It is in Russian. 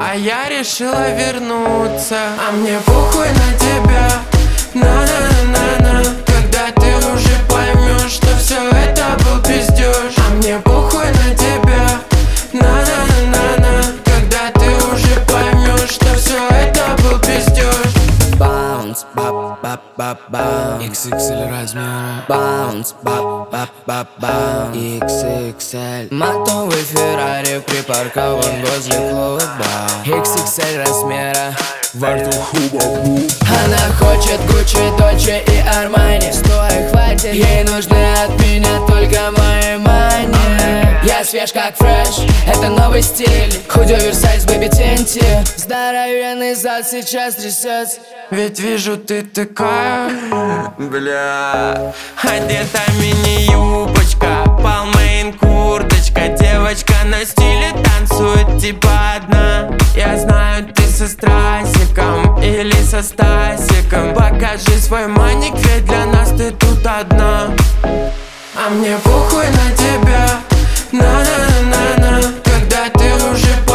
а я решила вернуться. А мне похуй на тебя, на-на-на-на-на. Когда ты уже поймешь, что все это был пиздеж. А мне похуй на тебя, на-на-на-на-на. Когда ты уже поймешь, что все это был пиздеж. Bounce, бап-бап-бап-бам, XXL размера. Bounce, бап-бап-бап-бам, XXL. Матовый Феррари припаркован возле клуба. XXL размера, Во рту хуба-бу. она хочет Гуччи, Дольче и Армани. Стой, хватит, ей нужны от меня только мои мани. Я свеж как фреш, это новый стиль. Худи оверсайз, бэби тенти. Здоровенный зад сейчас трясется. Ведь вижу, ты такая, Бля. одета мини-юбочка, Balmain курточка. Девочка на стиле танцует типа одна. Я знаю, ты со Страсиком или со Стасиком. Покажи свой маник, ведь для нас ты тут одна. А мне похуй на тебя, на-на-на-на. Когда ты уже